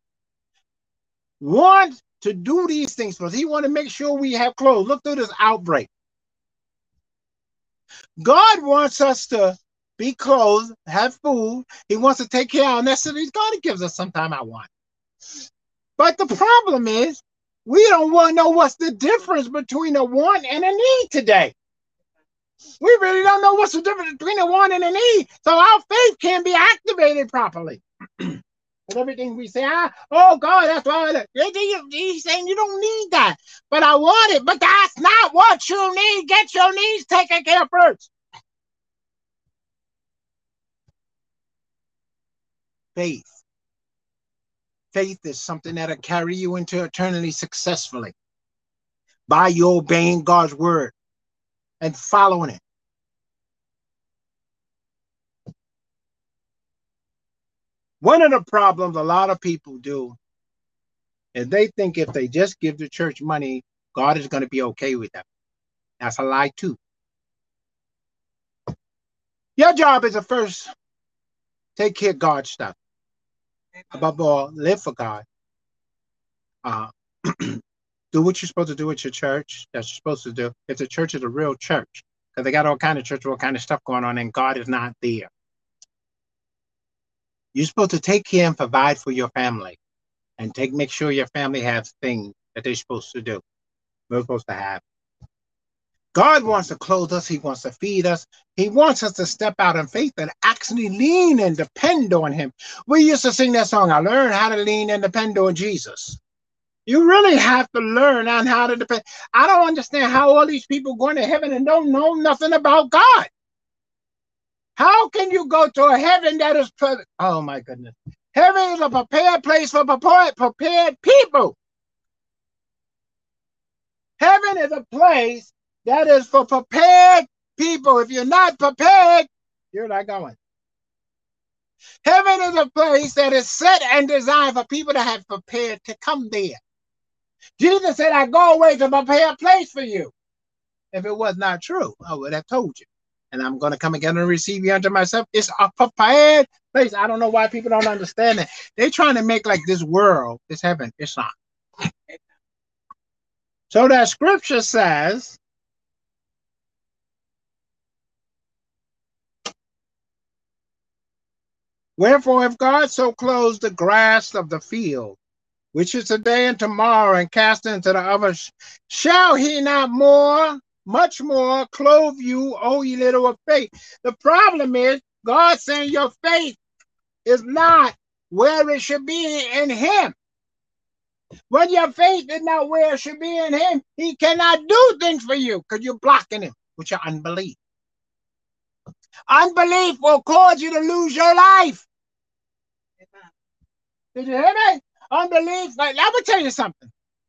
wants to do these things for us. He wants to make sure we have clothes. Look through this outbreak. God wants us to be clothed, have food. He wants to take care of our necessities. God gives us sometime I want. But the problem is, we don't want to know what's the difference between a want and a need today. We really don't know what's the difference between a want and a need. So our faith can't be activated properly. And everything we say, ah, oh God, that's why he's saying you don't need that. But I want it. But that's not what you need. Get your needs taken care of first. Faith. Faith is something that'll carry you into eternity successfully by you obeying God's word and following it. One of the problems a lot of people do is they think if they just give the church money, God is going to be okay with them. That's a lie too. Your job is to first take care of God's stuff. Above all, live for God. Uh, do what you're supposed to do at your church. That you're supposed to do. If the church is a real church, because they got all kind of church, all kind of stuff going on, and God is not there. You're supposed to take care and provide for your family, and take make sure your family has things that they're supposed to do. We're supposed to have. God wants to clothe us. He wants to feed us. He wants us to step out in faith and actually lean and depend on him. We used to sing that song, I learned how to lean and depend on Jesus. You really have to learn on how to depend. I don't understand how all these people going to heaven and don't know nothing about God. How can you go to a heaven that is, oh my goodness. Heaven is a prepared place for prepared, prepared people. Heaven is a place that is for prepared people. If you're not prepared, you're not going. Heaven is a place that is set and designed for people that have prepared to come there. Jesus said, I go away to prepare a place for you. If it was not true, I would have told you. And I'm going to come again and receive you unto myself. It's a prepared place. I don't know why people don't understand it. They're trying to make like this world is heaven. It's not. So that scripture says, wherefore, if God so clothes the grass of the field, which is today and tomorrow, and cast into the oven, shall he not more, much more, clothe you, O ye little of faith? The problem is, God saying your faith is not where it should be in him. When your faith is not where it should be in him, he cannot do things for you because you're blocking him with your unbelief. Unbelief will cause you to lose your life. Did you hear me? Unbelief. Like, let me tell you something.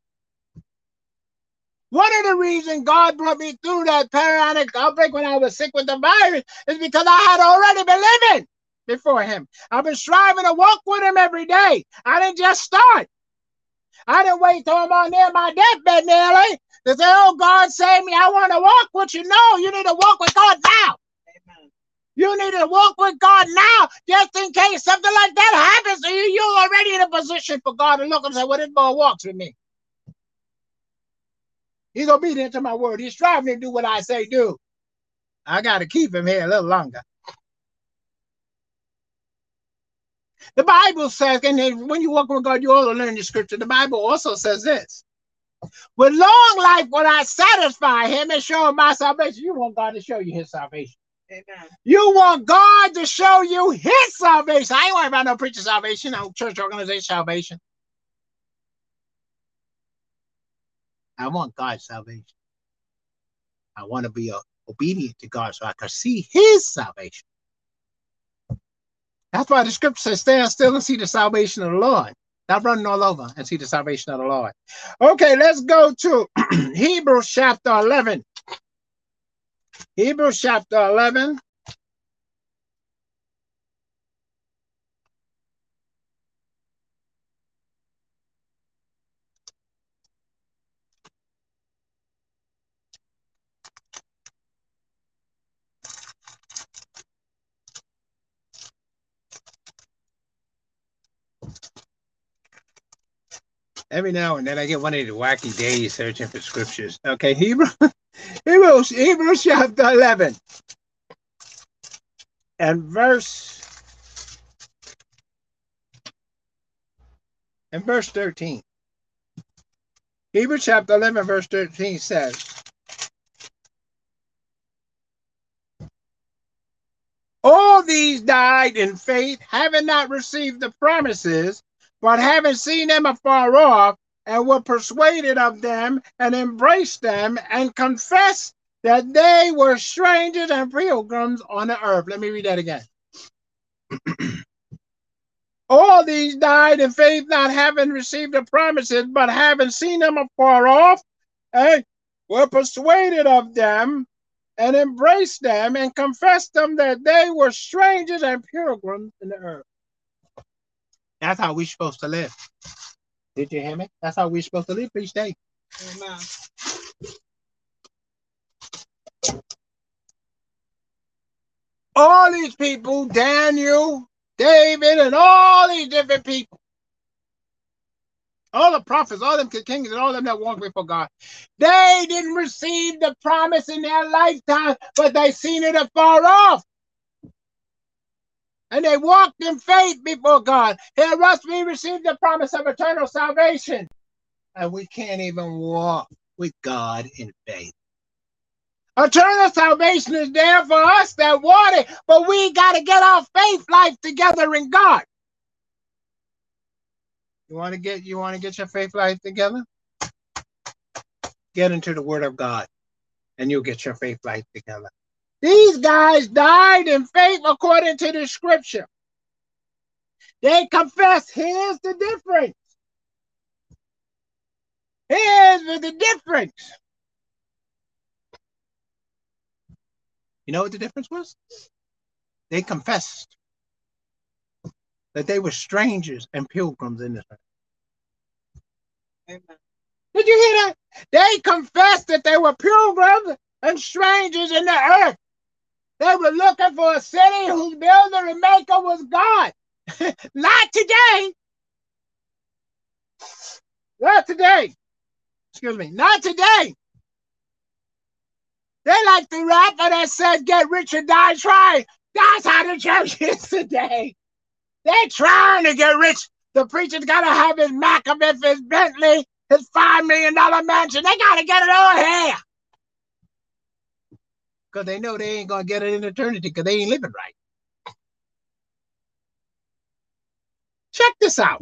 One of the reasons God brought me through that paralytic outbreak when I was sick with the virus is because I had already been living before him. I've been striving to walk with him every day. I didn't just start. I didn't wait till I'm on near my deathbed nearly to say, oh, God, save me. I want to walk with you. No, you need to walk with God now. Amen. You need to walk with God now, just in case something like that happens to you. You're already in a position for God to look and say, well, this boy walks with me. He's obedient to my word. He's striving to do what I say do. I got to keep him here a little longer. The Bible says, and when you walk with God, you also learn the scripture. The Bible also says this. With long life will I satisfy him and show him my salvation. You want God to show you his salvation. Amen. You want God to show you his salvation. I ain't worried about no preacher salvation, no church organization salvation. I want God's salvation. I want to be uh, obedient to God so I can see his salvation. That's why the scripture says, stand still and see the salvation of the Lord. Not running all over and see the salvation of the Lord. Okay, let's go to Hebrews chapter eleven. Hebrews chapter eleven. Every now and then I get one of the wacky days searching for scriptures. Okay, Hebrews, Hebrews, Hebrews chapter eleven. And verse, and verse thirteen. Hebrews chapter eleven, verse thirteen says, all these died in faith, having not received the promises, but having seen them afar off, and were persuaded of them, and embraced them, and confessed that they were strangers and pilgrims on the earth. Let me read that again. All these died in faith, not having received the promises, but having seen them afar off, and were persuaded of them, and embraced them, and confessed them that they were strangers and pilgrims in the earth. That's how we're supposed to live. Did you hear me? That's how we're supposed to live each day. Amen. All these people, Daniel, David, and all these different people, all the prophets, all them kings, and all them that walked before God, they didn't receive the promise in their lifetime, but they seen it afar off. And they walked in faith before God. Here us, we received the promise of eternal salvation. And we can't even walk with God in faith. Eternal salvation is there for us that want it, but we got to get our faith life together in God. You want to get you want to get your faith life together? Get into the Word of God, and you'll get your faith life together. These guys died in faith according to the scripture. They confessed. Here's the difference. Here's the difference. You know what the difference was? They confessed that they were strangers and pilgrims in this earth. Amen. Did you hear that? They confessed that they were pilgrims and strangers in the earth. They were looking for a city whose builder and maker was God. Not today. Not today. Excuse me. Not today. They like the rapper that said, get rich or die trying. That's how the church is today. They're trying to get rich. The preacher's got to have his Maccabeth, his Bentley, his five million dollar mansion. They got to get it all here. Because they know they ain't going to get it in eternity because they ain't living right. Check this out.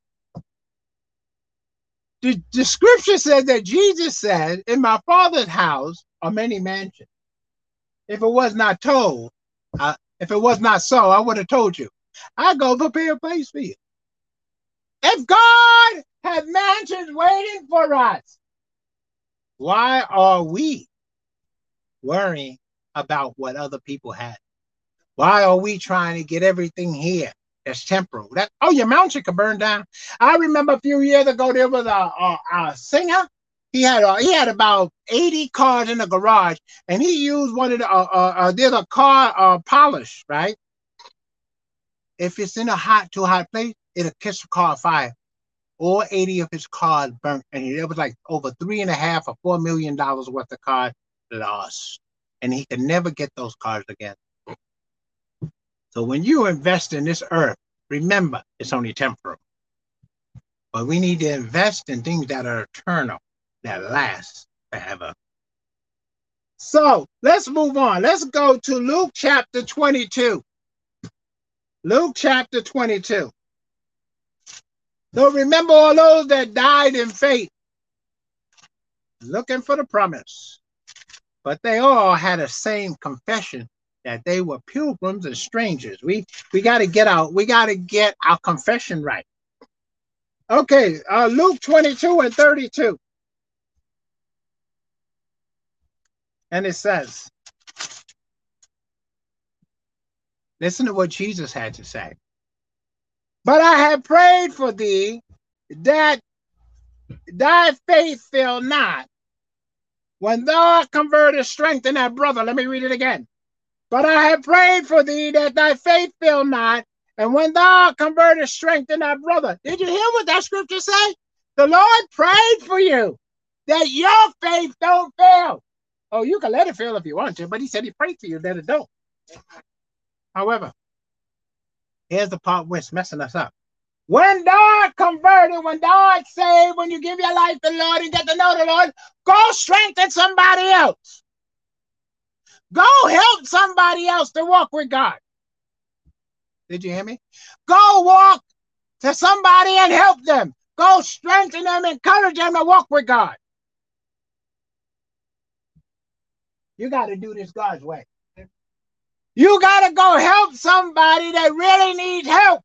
The, the scripture says that Jesus said, in my Father's house are many mansions. If it was not told, uh, if it was not so, I would have told you. I go prepare a place for you. If God had mansions waiting for us, why are we worrying about what other people had? Why are we trying to get everything here that's temporal? That, oh, your mountain could burn down. I remember a few years ago there was a, a, a singer. He had a, he had about eighty cars in the garage, and he used one of the uh, uh, uh, there's a car uh, polish, right? If it's in a hot, too hot place, it'll catch the car fire. All eighty of his cars burnt, and it was like over three and a half or four million dollars worth of cars lost, and he could never get those cars again. So when you invest in this earth, remember it's only temporal, but we need to invest in things that are eternal, that last forever. So let's move on. Let's go to Luke chapter twenty-two. Luke chapter twenty-two. So remember all those that died in faith, looking for the promise. But they all had the same confession that they were pilgrims and strangers. We we got to get out. We got to get our confession right. Okay, uh, Luke twenty-two and thirty-two. And it says, listen to what Jesus had to say. But I have prayed for thee that thy faith fail not. When thou art converted, strengthen thy brother. Let me read it again. But I have prayed for thee that thy faith fail not. And when thou art converted, strengthen thy brother. Did you hear what that scripture say? The Lord prayed for you that your faith don't fail. Oh, you can let it fail if you want to, but he said he prayed for you that it don't. However, here's the part where it's messing us up. When thou art converted, when thou art saved, when you give your life to the Lord and get to know the Lord, go strengthen somebody else. Go help somebody else to walk with God. Did you hear me? Go walk to somebody and help them. Go strengthen them, encourage them to walk with God. You got to do this God's way. You got to go help somebody that really needs help.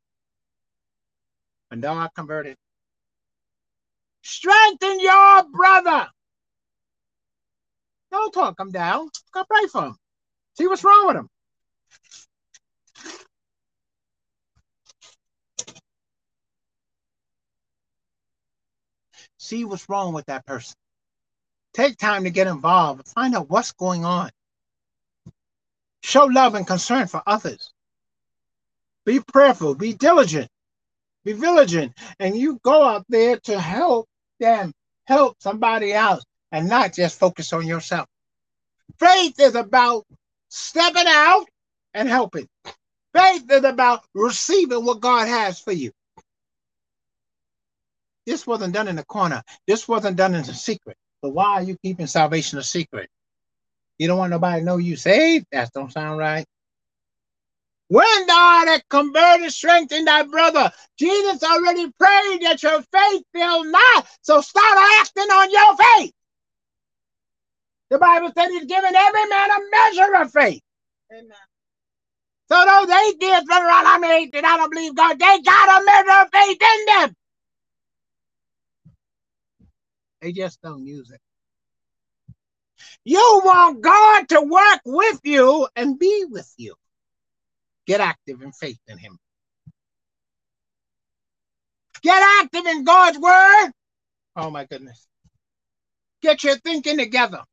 When thou art converted, strengthen your brother. Don't talk him down. Go pray for him. See what's wrong with him. See what's wrong with that person. Take time to get involved and find out what's going on. Show love and concern for others. Be prayerful. Be diligent. Be vigilant. And you go out there to help them, help somebody else, and not just focus on yourself. Faith is about stepping out and helping. Faith is about receiving what God has for you. This wasn't done in the corner. This wasn't done in the secret. So why are you keeping salvation a secret? You don't want nobody to know you saved? That don't sound right. When thou art converted, strengthen thy brother. Jesus already prayed that your faith fail not. So start acting on your faith. The Bible said he's given every man a measure of faith.
Amen.
So those atheists run around, I'm an atheist, I don't believe God, they got a measure of faith in them. They just don't use it. You want God to work with you and be with you. Get active in faith in him. Get active in God's word. Oh my goodness. Get your thinking together.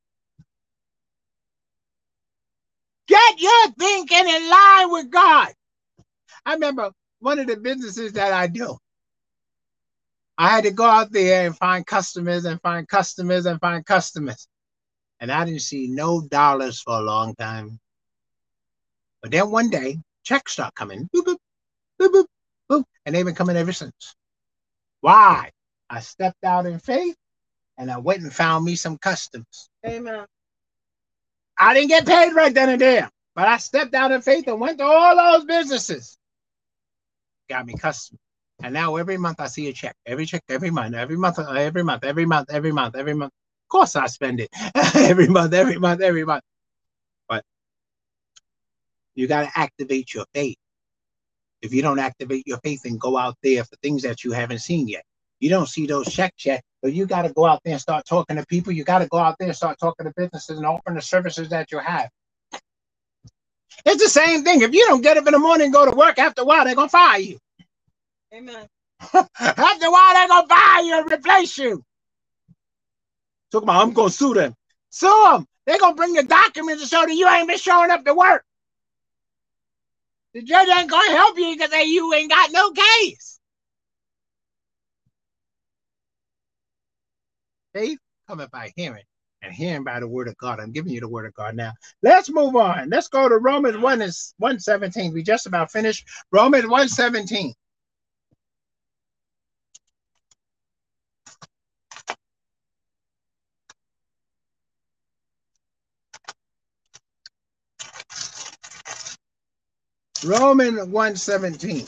Get your thinking in line with God. I remember one of the businesses that I do, I had to go out there and find customers and find customers and find customers. And I didn't see no dollars for a long time. But then one day, checks start coming. Boop, boop, boop, boop, boop, and they've been coming ever since. Why? I stepped out in faith and I went and found me some customers.
Amen.
I didn't get paid right then and there, but I stepped out in faith and went to all those businesses. Got me customers. And now every month I see a check. Every check, every month, every month, every month, every month, every month, every month. Of course I spend it. every month, every month, every month. But you got to activate your faith. If you don't activate your faith and go out there for things that you haven't seen yet, you don't see those checks yet, but you got to go out there and start talking to people. You got to go out there and start talking to businesses and offering the services that you have. It's the same thing. If you don't get up in the morning and go to work, after a while, they're going to fire you.
Amen.
After a while, they're going to fire you and replace you. Talk about, I'm going to sue them. Sue them. They're going to bring the documents to show that you ain't been showing up to work. The judge ain't going to help you because you ain't got no case. Faith coming by hearing, and hearing by the word of God. I'm giving you the word of God now. Let's move on. Let's go to Romans one seventeen. We just about finished. Romans one seventeen. Romans one seventeen.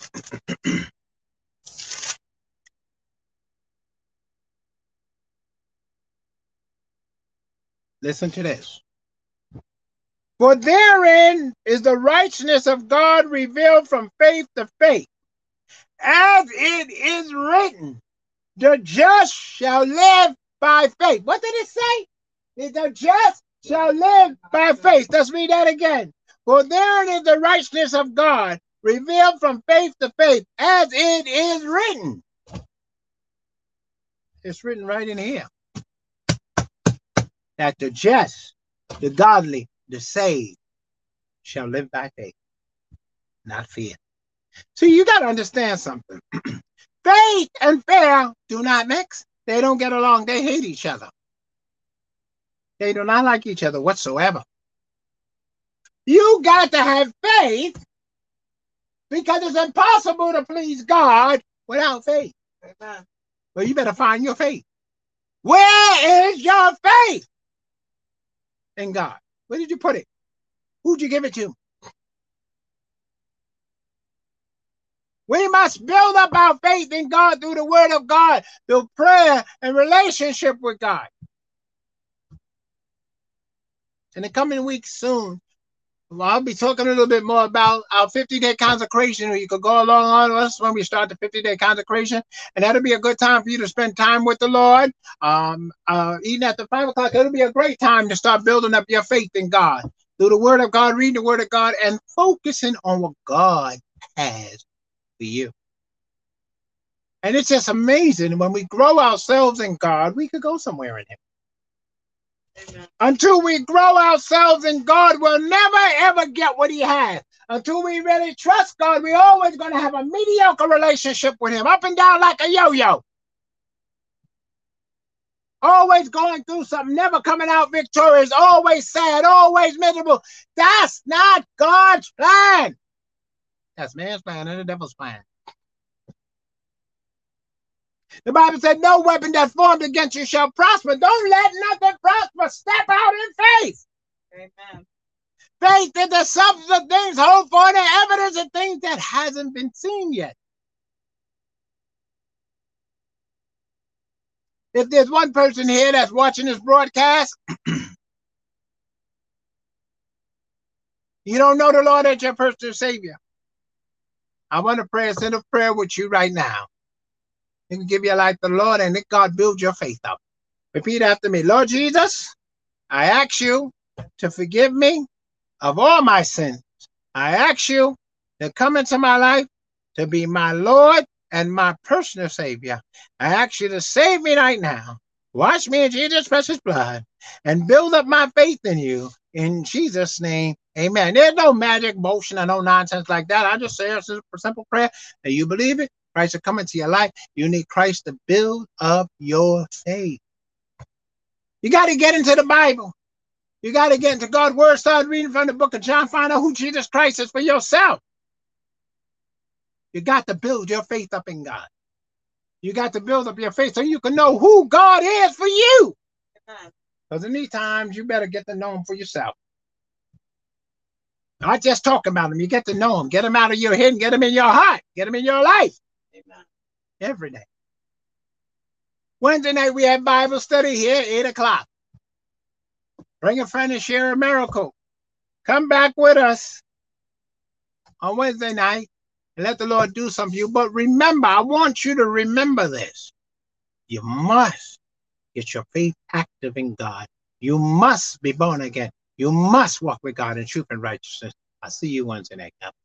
Listen to this. For therein is the righteousness of God revealed from faith to faith, as it is written, the just shall live by faith. What did it say? The just shall live by faith. Let's read that again. For therein is the righteousness of God revealed from faith to faith, as it is written. It's written right in here. That the just, the godly, the saved shall live by faith, not fear. See, you got to understand something. Faith and fear do not mix. They don't get along. They hate each other. They do not like each other whatsoever. You got to have faith because it's impossible to please God without faith.
Amen.
Well, you better find your faith. Where is your faith in God? Where did you put it? Who'd you give it to? We must build up our faith in God through the word of God, through prayer and relationship with God. In the coming weeks soon, well, I'll be talking a little bit more about our fifty-day consecration. You could go along on us when we start the fifty-day consecration, and that'll be a good time for you to spend time with the Lord. Um, uh, even at the five o'clock, it'll be a great time to start building up your faith in God through the Word of God, reading the Word of God, and focusing on what God has for you. And it's just amazing when we grow ourselves in God, we could go somewhere in Him. Amen. Until we grow ourselves in God, we'll never ever get what He has. Until we really trust God, we're always going to have a mediocre relationship with Him, up and down like a yo-yo. Always going through something, never coming out victorious, always sad, always miserable. That's not God's plan. That's man's plan and the devil's plan. The Bible said, no weapon that formed against you shall prosper. Don't let nothing prosper. Step out in faith.
Amen.
Faith is the substance of things hoped for, the evidence of things that hasn't been seen yet. If there's one person here that's watching this broadcast You don't know the Lord as your personal Savior. I want to pray a sinner prayer with you right now. You can give your life to the Lord and let God build your faith up. Repeat after me. Lord Jesus, I ask you to forgive me of all my sins. I ask you to come into my life to be my Lord and my personal Savior. I ask you to save me right now. Wash me in Jesus' precious blood and build up my faith in you. In Jesus' name, amen. There's no magic motion or no nonsense like that. I just say a simple prayer and you believe it. Christ will come into your life. You need Christ to build up your faith. You got to get into the Bible. You got to get into God's word. Start reading from the book of John. Find out who Jesus Christ is for yourself. You got to build your faith up in God. You got to build up your faith so you can know who God is for you. Because in these times, you better get to know him for yourself. Not just talk about him. You get to know him. Get him out of your head and get him in your heart. Get him in your life. Amen. Every day. Wednesday night, we have Bible study here at eight o'clock. Bring a friend and share a miracle. Come back with us on Wednesday night and let the Lord do something for you. But remember, I want you to remember this. You must get your faith active in God. You must be born again. You must walk with God in truth and righteousness. I'll see you Wednesday night.